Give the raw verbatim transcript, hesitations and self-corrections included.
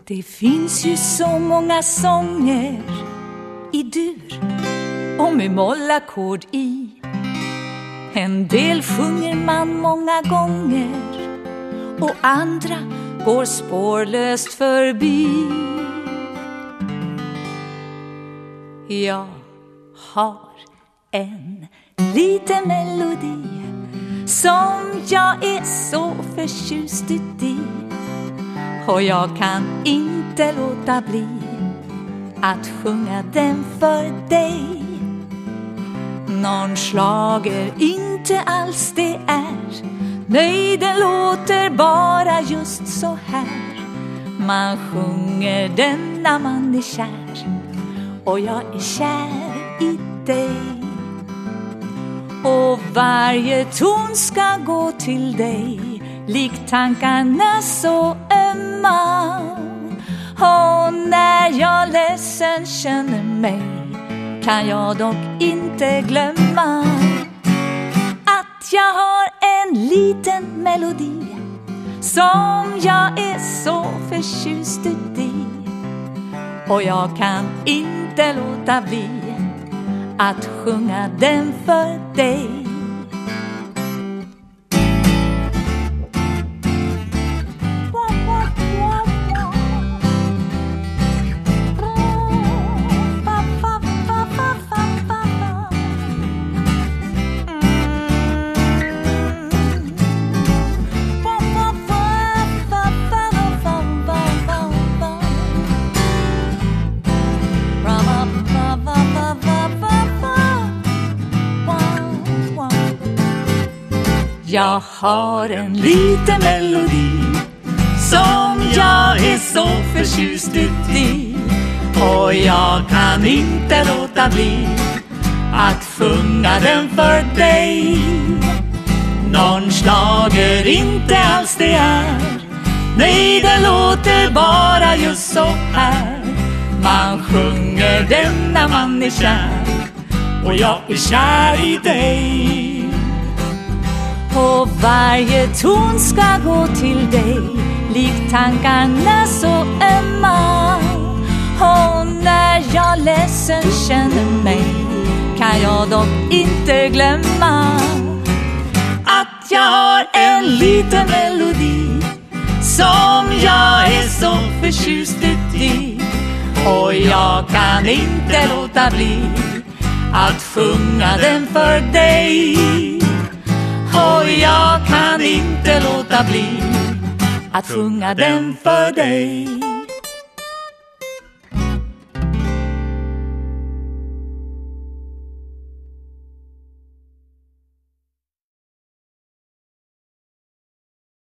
Det finns ju så många sånger i dur och med mollackord i. En del sjunger man många gånger och andra går spårlöst förbi. Jag har en liten melodi som jag är så förtjust i, och jag kan inte låta bli att sjunga den för dig. Någon slager inte alls det är, nej, den låter bara just så här. Man sjunger den när man är kär, och jag är kär i dig. Och varje ton ska gå till dig, likt tankarna så ömma. Och när jag ledsen känner mig, kan jag dock inte glömma att jag har en liten melodi som jag är så förtjust i, och jag kan inte låta bli att sjunga den för dig. Jag har en liten melodi som jag är så förtjust i, och jag kan inte låta bli att sjunga den för dig. Någon slager inte alls det är, nej, den låter bara just så här. Man sjunger den när man är kär, och jag är kär i dig. Och varje ton ska gå till dig, likt tankarna så ömma. Och när jag ledsen känner mig, kan jag dock inte glömma att jag har en liten melodi som jag är så förtjust i, och jag kan inte låta bli att sjunga den för dig. Och jag kan inte låta bli att sjunga den för dig.